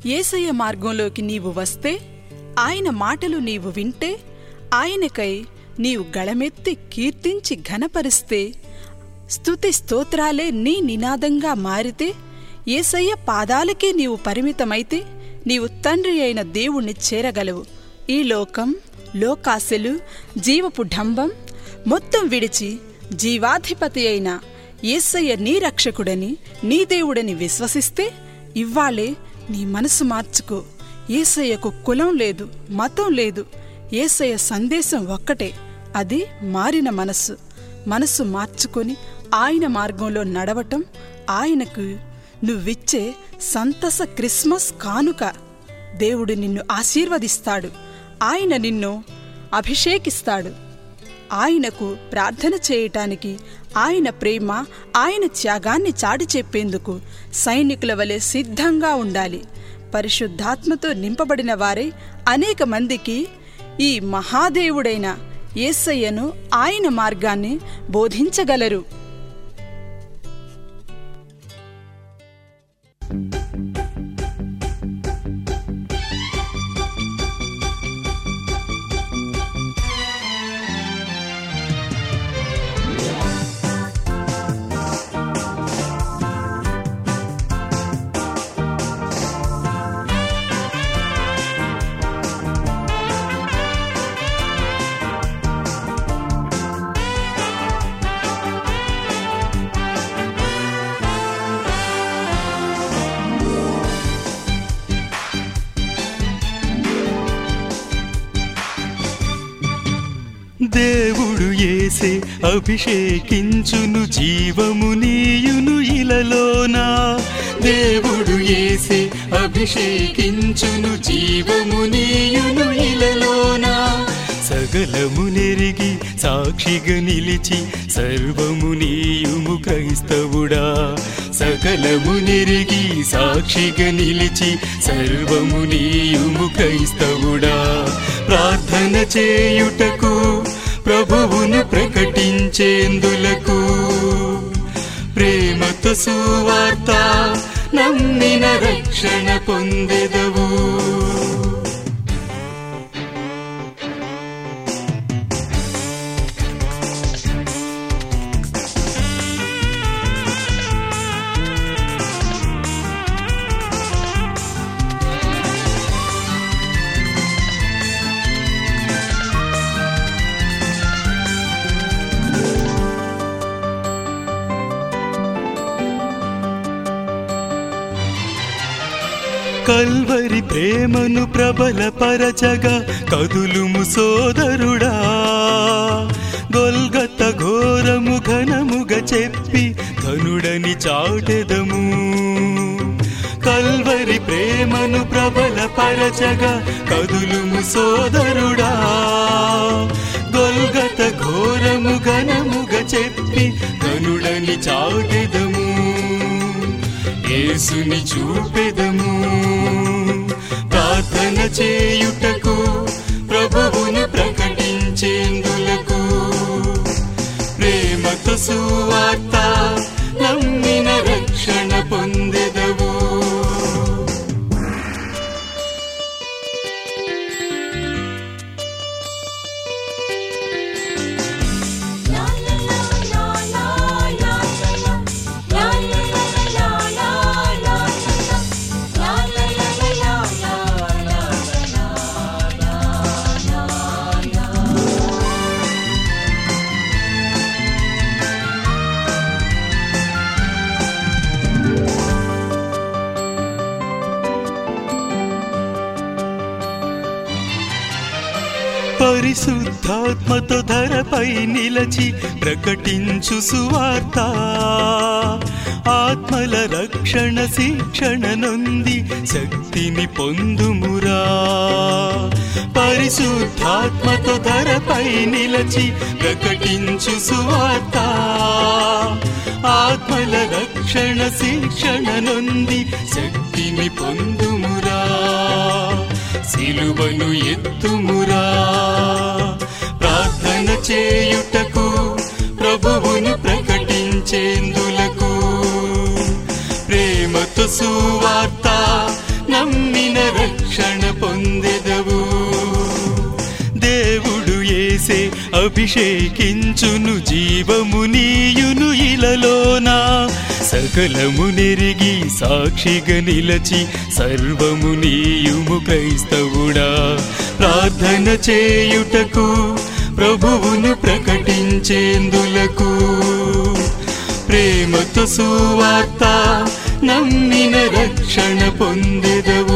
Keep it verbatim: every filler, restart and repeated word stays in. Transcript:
యేసయ్య మార్గంలోకి నీవు వస్తే, ఆయన మాటలు నీవు వింటే, ఆయనకై నీవు గళమెత్తి కీర్తించి ఘనపరిస్తే, స్తుతి స్తోత్రాలే నీ నినాదంగా మారితే, యేసయ్య పాదాలకే నీవు పరిమితమైతే నీవు తండ్రి అయిన దేవుణ్ణి చేరగలవు. ఈ లోకం, లోకాశలు, జీవపు ఢంబం మొత్తం విడిచి జీవాధిపతి అయిన యేసయ్య నీ రక్షకుడని, నీ దేవుడని విశ్వసిస్తే ఇవ్వాళే నీ మనసు మార్చుకో. యేసయ్యకు కులం లేదు, మతం లేదు. యేసయ్య సందేశం ఒక్కటే, అది మారిన మనస్సు. మనసు మార్చుకొని ఆయన మార్గంలో నడవటం ఆయనకు నువ్విచ్చే సంతస క్రిస్మస్ కానుక. దేవుడు నిన్ను ఆశీర్వదిస్తాడు. ఆయన నిన్ను అభిషేకిస్తాడు. ఆయనకు ప్రార్థన చేయటానికి, ఆయన ప్రేమ, ఆయన త్యాగాన్ని చాటి చెప్పేందుకు సైనికుల వలె సిద్ధంగా ఉండాలి. పరిశుద్ధాత్మతో నింపబడిన వారే అనేక మందికి ఈ మహాదేవుడైన యేసయ్యను, ఆయన మార్గాన్ని బోధించగలరు. దేవుడు యేసే అభిషేకించును, జీవము నీయును ఇలలోనా. దేవుడు యేసే అభిషేకించును, జీవము నీయును ఇలలోనా. సకలము నెరిగి సాక్షిగా నిలిచి సర్వము నీయుము క్రైస్తవుడా. సకలము నెరిగి సాక్షిగా నిలిచి సర్వము నీయుము క్రైస్తవుడా. ప్రార్థన చేయుటకు, ప్రభువును ప్రకటించేందులకు, ప్రేమతో సువార్త నమ్మిన రక్షణ పొందెదవు. కల్వరి ప్రేమను ప్రబలపరచగా కదులుము సోదరుడా. గొల్గత ఘోరము ఘనముగా చెప్పి ధనుడని చాటెదము. కల్వరి ప్రేమను ప్రబలపరచగా కదులుము సోదరుడా. గొల్గత ఘోరము ఘనముగా చెప్పి ధనుడని చాటెదము. యేసుని చూపెదము. ప్రార్థన చేయుటకు, ప్రభువును ప్రకటించేందులకు, ప్రేమతో సువార్త నమ్మిన రక్షణ పొందెదవు. పరిశుద్ధాత్మతో ధరపై నిలచి ప్రకటించు సువార్త. ఆత్మల రక్షణ శిక్షణ నొంది శక్తిని పొందుమురా. పరిశుద్ధాత్మతో ధరపై నిలచి ప్రకటించు సువార్త. ఆత్మల రక్షణ శిక్షణ నొంది శక్తిని పొందుమురా. సిలువను ఎత్తుమురా. ప్రార్థన చేయుటకు, ప్రభువును ప్రకటించేందులకు, ప్రేమతో సువార్త నమ్మిన రక్షణ పొందెదవు. దేవుడు యేసే అభిషేకించును, జీవము నీయును ఇలలోనా. సకలము నెరిగి సాక్షిగా నిలచి సర్వము నీయుము క్రైస్తవుడా. ప్రార్థన చేయుటకు ప్రభువును ప్రకటించేందులకు, ప్రేమతో సువార్త నమ్మిన రక్షణ పొందెదవు.